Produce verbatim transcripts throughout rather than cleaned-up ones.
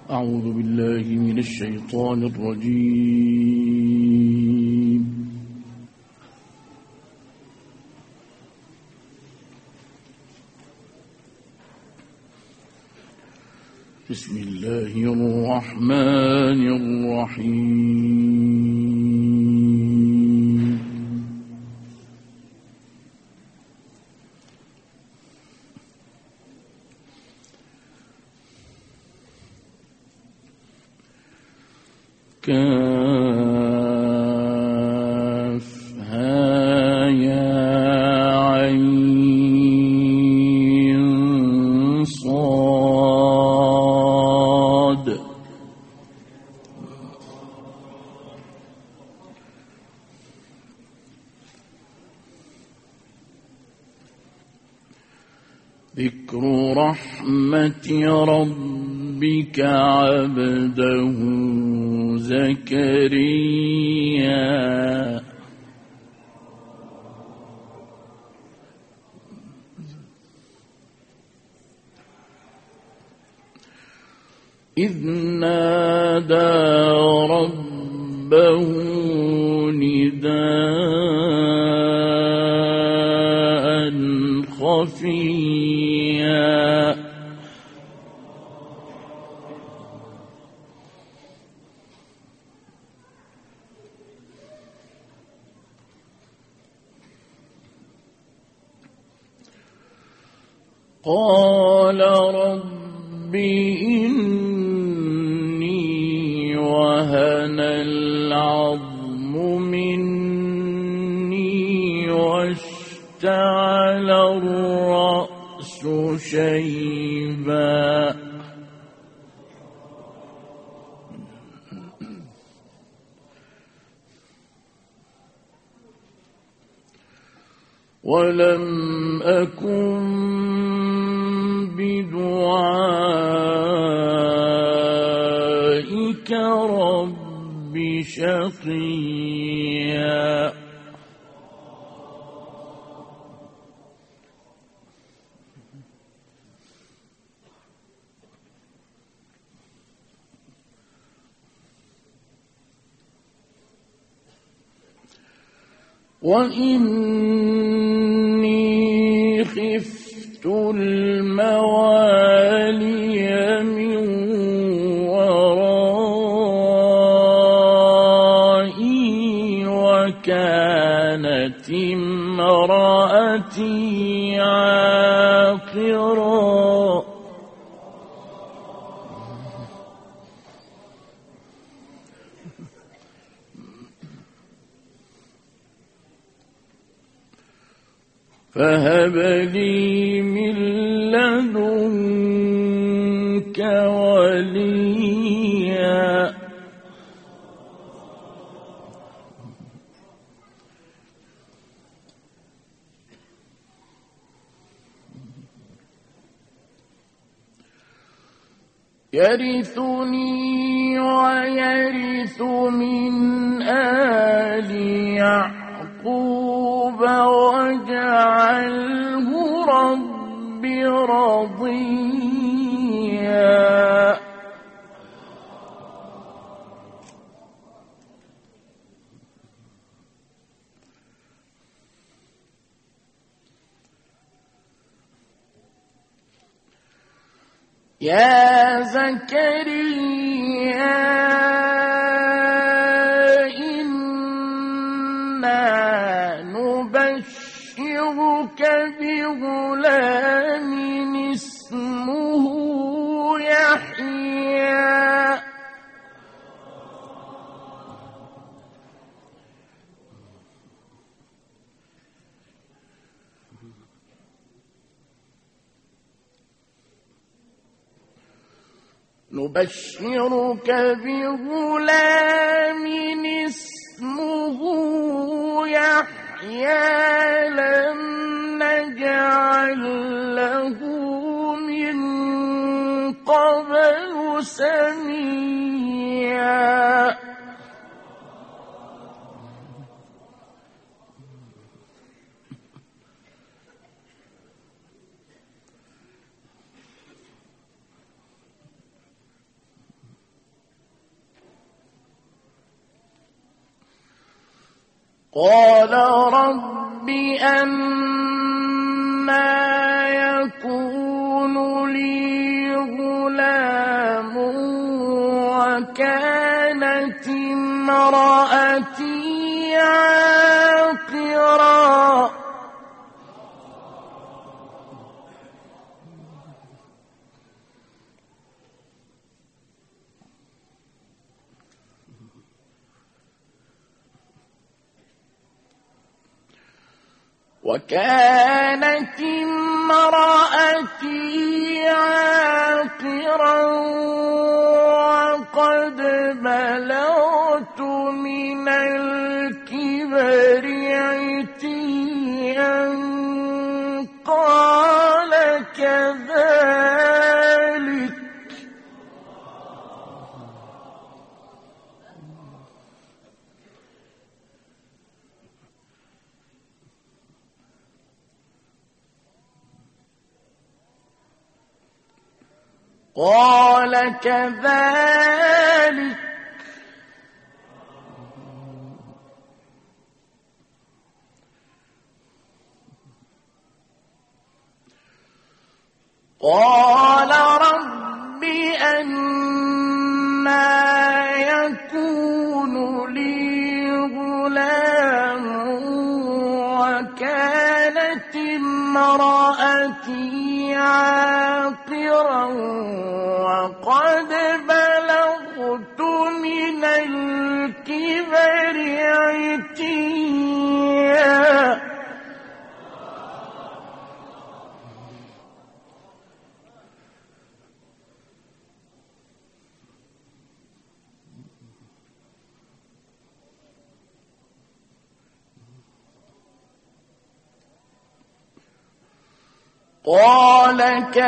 أعوذ بالله من الشيطان الرجيم. بسم الله الرحمن الرحيم. كافها يا عين صاد. ذكر رحمة ربك عبده زكريا إذ نادى ربه نداء خفيا قال رب إني وهن العظم مني واشتعل الرأس شيبا ولم أكن بدعائك رب شقيا وإني خفت الموالي من ورائي وكانت امرأتي عاقرا فهب لي من لدنك وليا يرثني ويرث من آل يعقوب واجعله رب رضيا يا زكريا إنا نبشرك بغلام اسمه يحيى نبشرك بغلام اسمه يحيى لم نجعل له من قبل سميا قال رب أنى يكون لي غلام وكانت امرأتي عاقرا وكانت امرأتي عاقرا وقد بلغت من الكبر عتيا قال كذلك قال كذلك قال رب أنى يكون لي غلام وكانت امرأتي عاقرا وقد بلغت من الكبر عتيا قال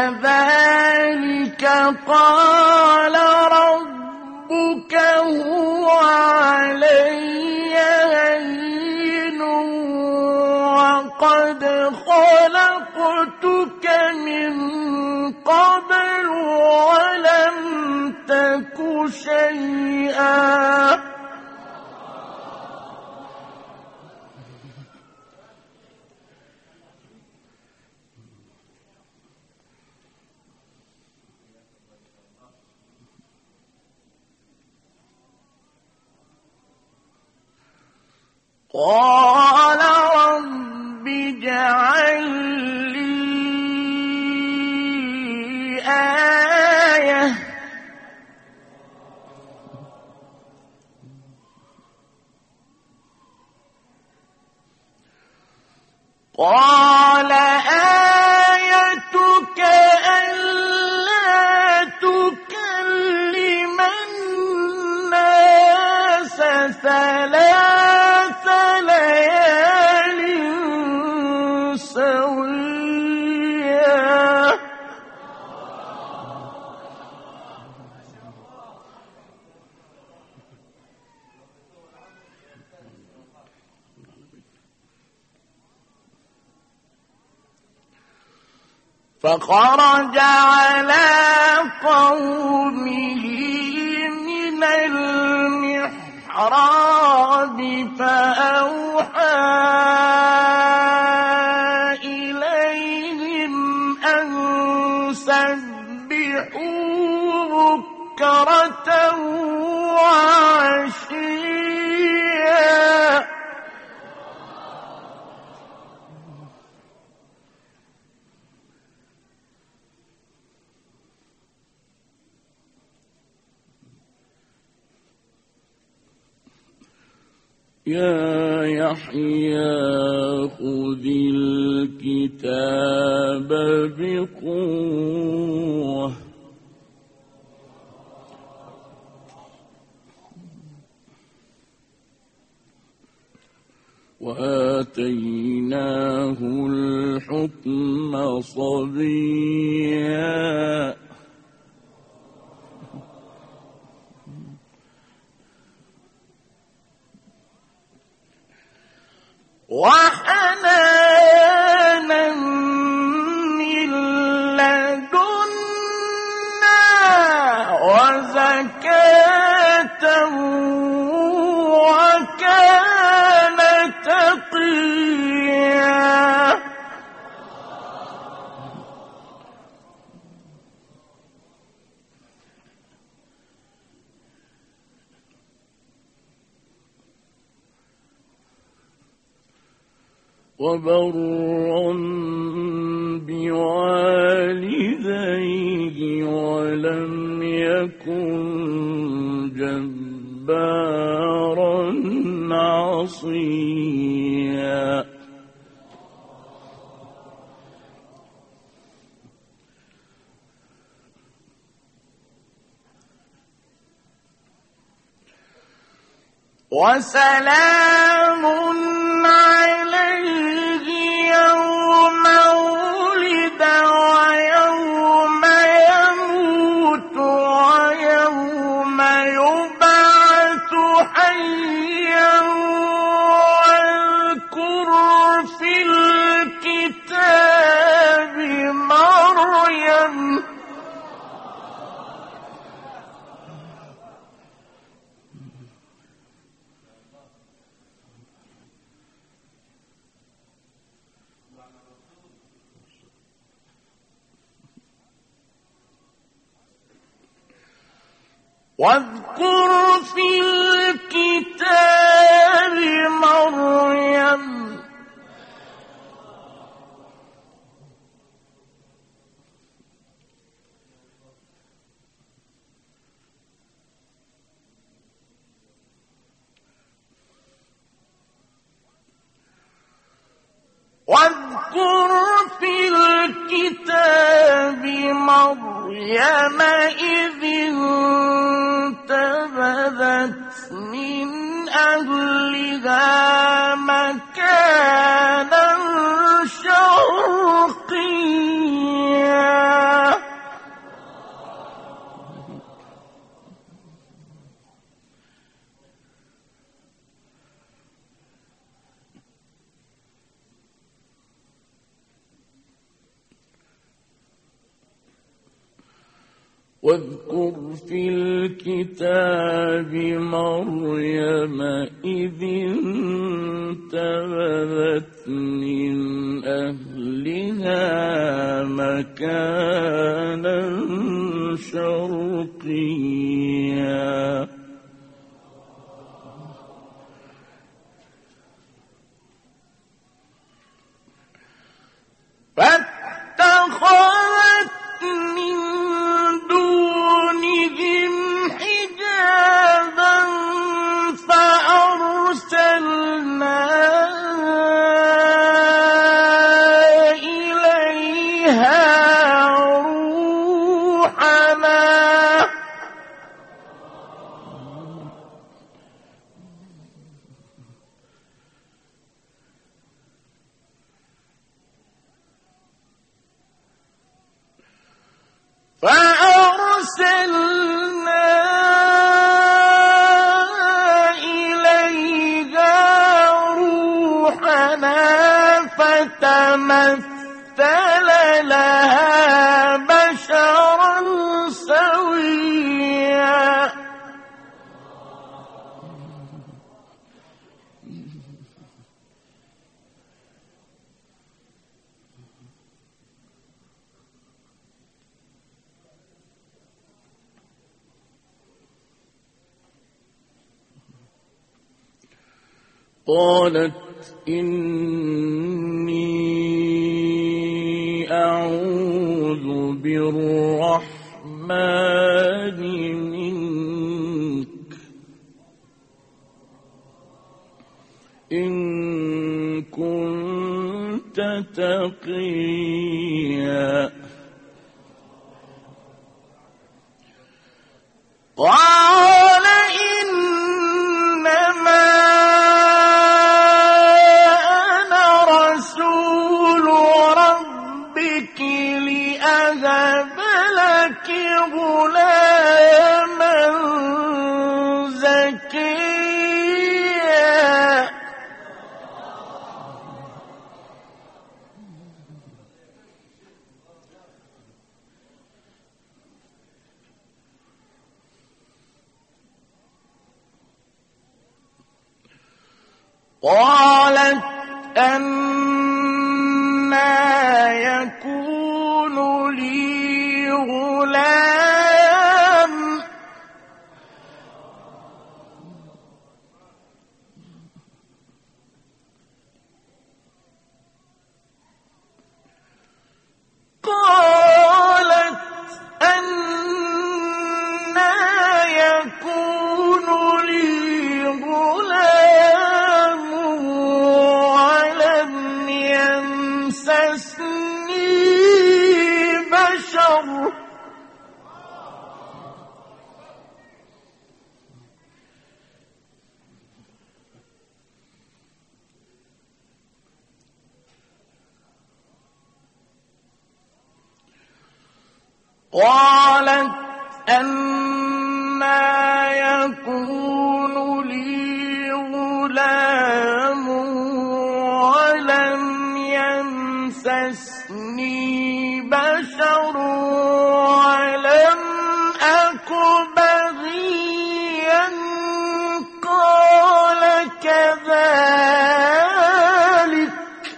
كذلك قال ربك هو علي هين وقد خلقتك من قبل ولم تك شيئا قال رب اجعل لي آية قال آيتك ألا تكلم الناس ثلاث ليال سويا فخرج على قومه من المحراب فأوحى إليهم أن سبحوا بكرة وعشيا يا يحيى خذ الكتاب بقوة وآتيناه الحكم صبيا وحنانا من لدنا وزكاة وكان وبرا بوالديه ولم يكن جبارا عصيا. وسلام عليه يوم ولد ويوم يموت ويوم يبعث حيا. واذكر في الكتاب مريم واذكر في الكتاب مريم واذكر في الكتاب مريم إذ انتبذت من أهلها مكانا شرقيا. واذكر في الكتاب مريم إذ انتبذت من أهلها مكانا شرقيا. فاتخذت من دونهم حجابا فأرسلنا إليها روحنا فأرسلنا إليها روحنا فتمثل لها بشرا سويا. قالت إني أعوذ بالرحمن منك إن كنت تقيا. قال إنما أنا رسول ربك لأهب لك غلاما زكيا. قالت أنى يكون لي غلام يكون لي غلام ولم يمسسني بشر قالت أنى يكون لي غلام ولم يمسسني بشر ولم أك بغيا قال كذلك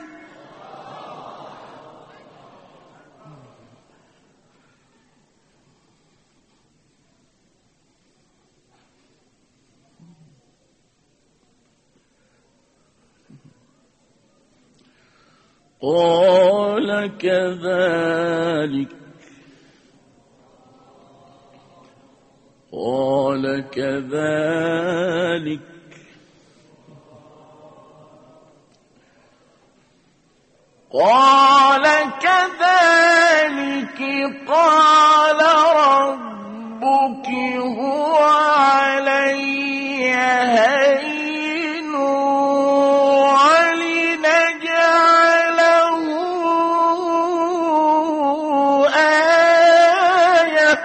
قال كذلك قال كذلك قال كذلك قال ربك هو علي هين ولنجعله آية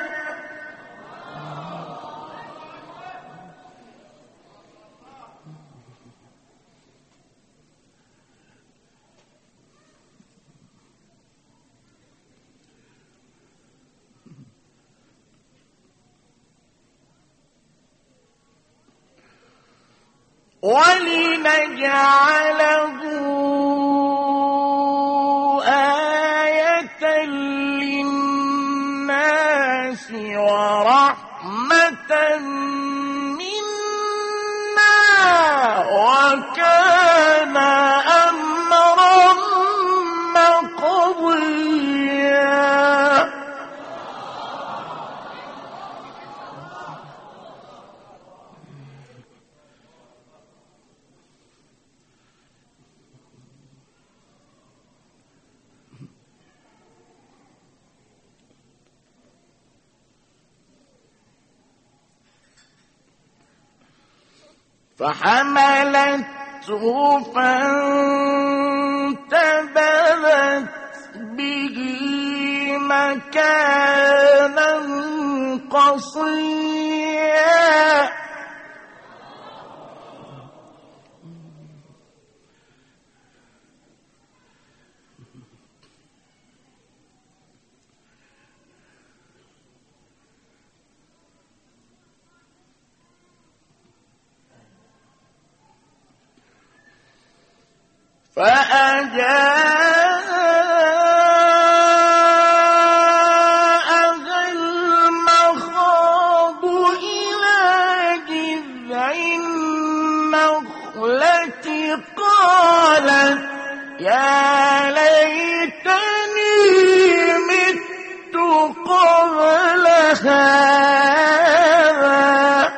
ولنجعله آية للناس ورحمة منا وكان أمرا مقضيا فحملته فانتبذت به مكانا قصيا فأجاءها المخاض إلى جذع النخلة قالت يا ليتني مت قبل هذا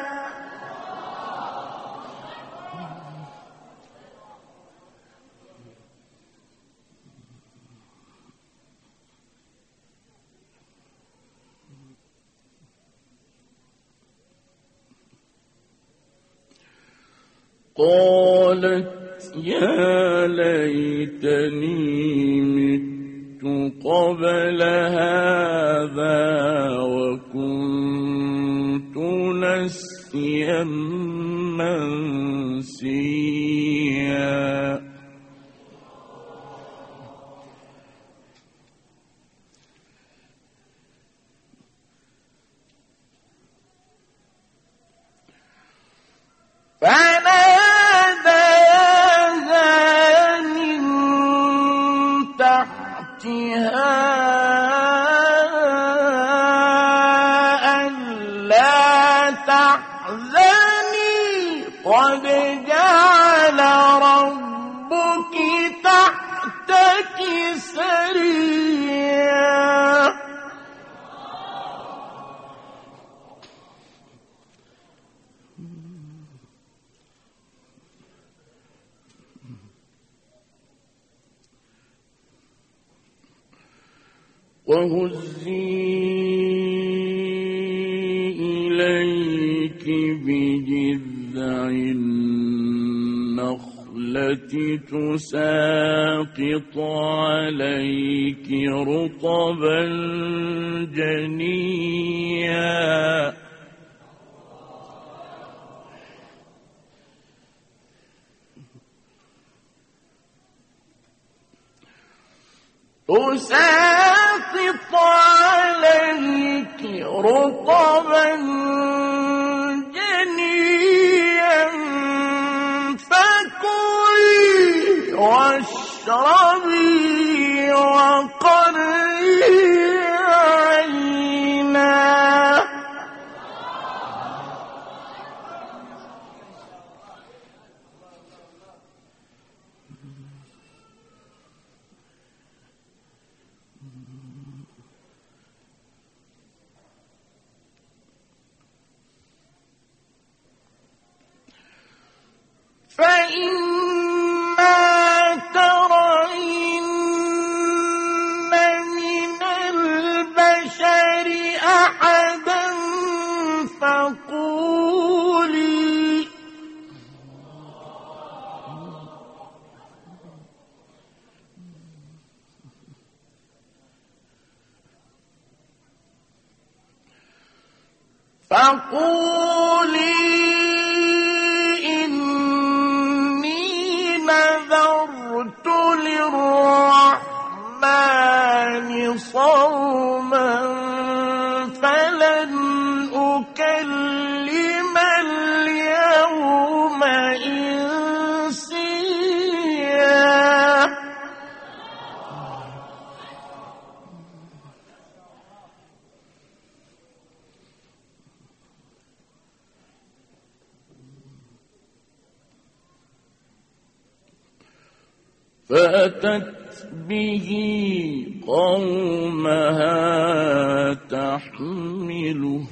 قالت يا ليتني مت قبل هذا وكنت نسيا منسيا فناداها من تحتها ألا تحزني قد جعل ربك تحتك سريا وهزي إليك بجذع النخلة تساقط عليك رطبا جنيا تساقط عليك رطبا جنيا فكلي واشربي وقري عينا فإما ترين من البشر أحدا فقولي فقولي للرحمن صوما فلن أكلم اليوم إنسيا فأتت به قومها تحمله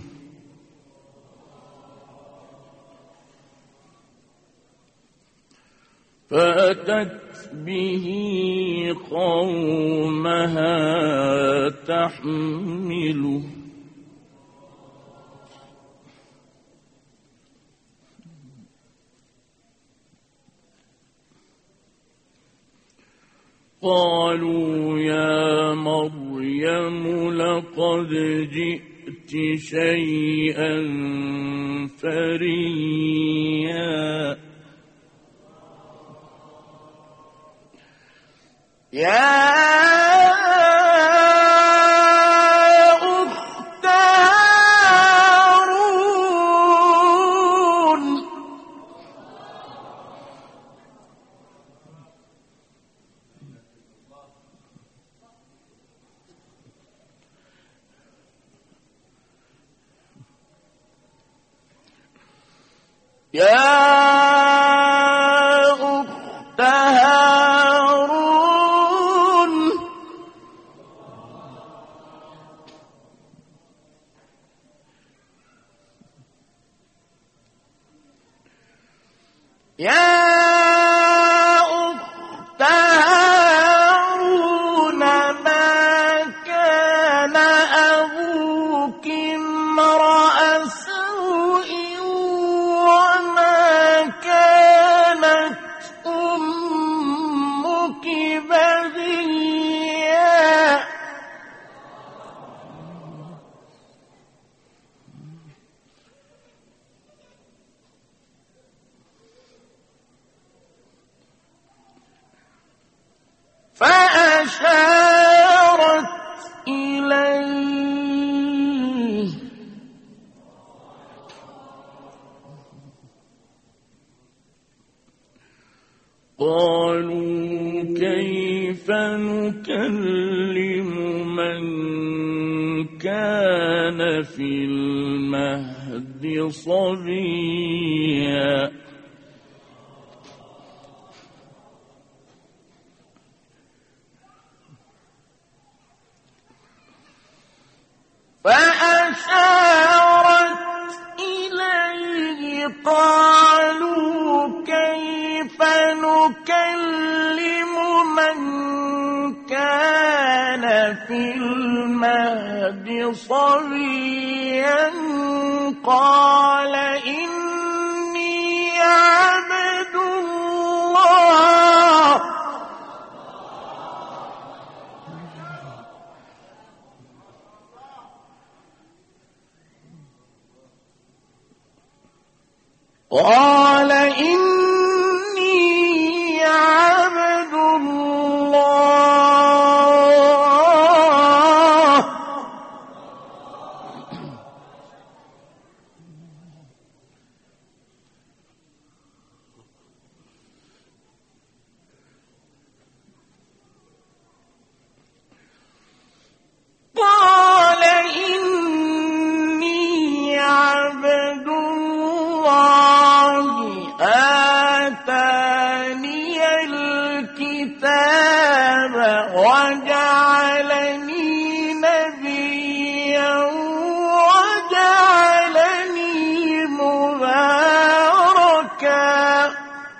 فأتت به قومها تحمله قالوا يا مريم لقد جئت شيئا فريا يا أخت هارون يا أخت هارون يا أخت هارون ما كان أبوك امرأ سوء وما كانت أمك بغيا فأشارت إليه قالوا كيف نكلم من كان في المهد صبيا فأشارت إليه قالوا كيف نكلم من كان في المهد المهد صبيا قال إني عبد الله قال إني عبد الله قال إني عبد الله آتاني الكتاب وجعلني نبيا وجعلني مباركا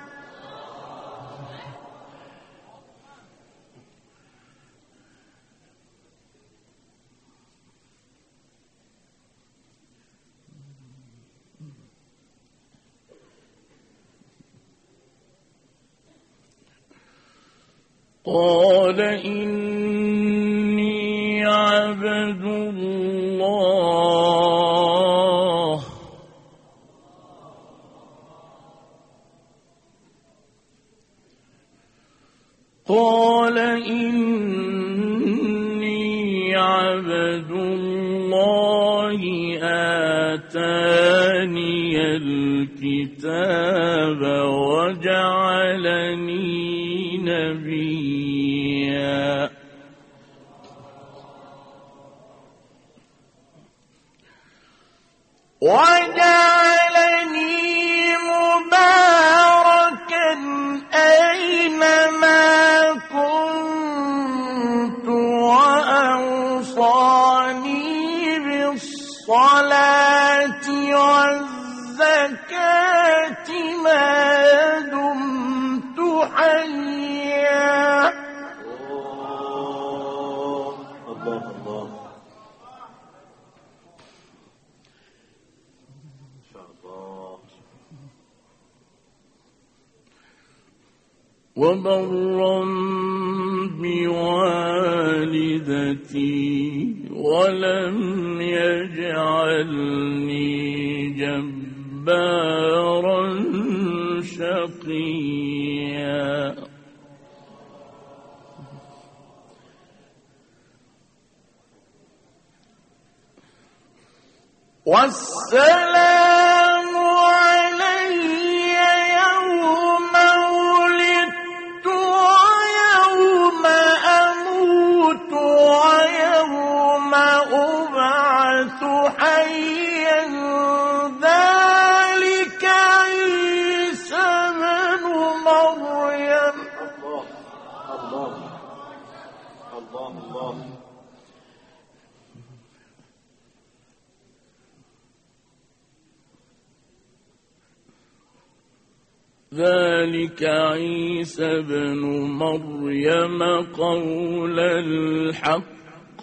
قال إني عبد الله قال إني عبد الله آتاني الكتاب وجعلني نبيا وجعلني مباركا أينما كنت وأوصاني بالصلاة والزكاة ما دمت حيا الله الله إن شاء الله وبرا بوالدتي ولم يجعلني جبارا شقيا والسلام علي يوم ولدت ويوم أموت ويوم أبعث حيا ذلك عيسى ابن مريم الله الله الله ذلك عيسى ابن مريم قول الحق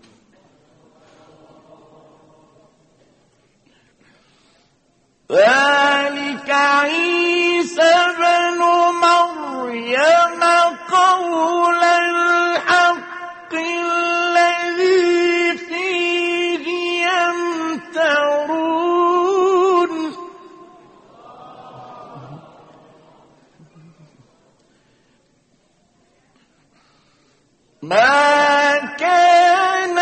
ذلك عيسى ابن مريم قول الحق الذي فيه يمترون ما كان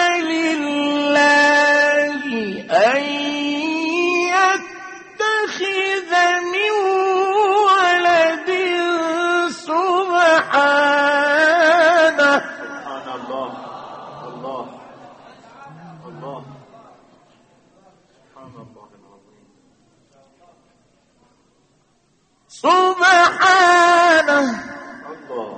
لله أن يتخذ من ولد سبحانه سبحان الله الله الله سبحان الله العظيم سبحانه الله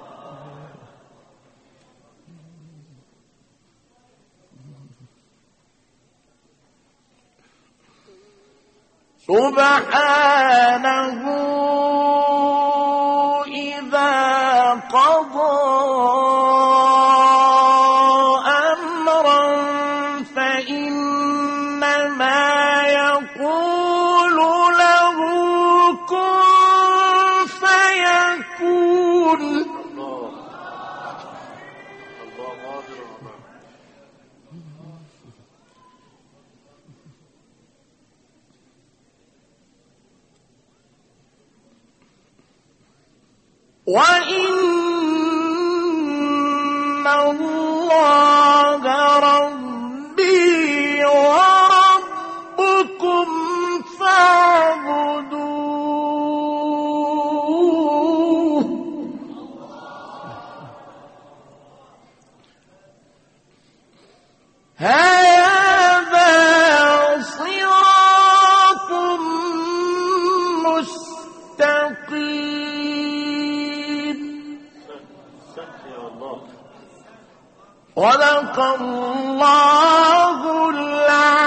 سبحانه إذا قضى أمرا الله الله قادر الله. وإن الله ربي وربكم فاعبدوه هذا صراط مستقيم. صدق الله العظيم.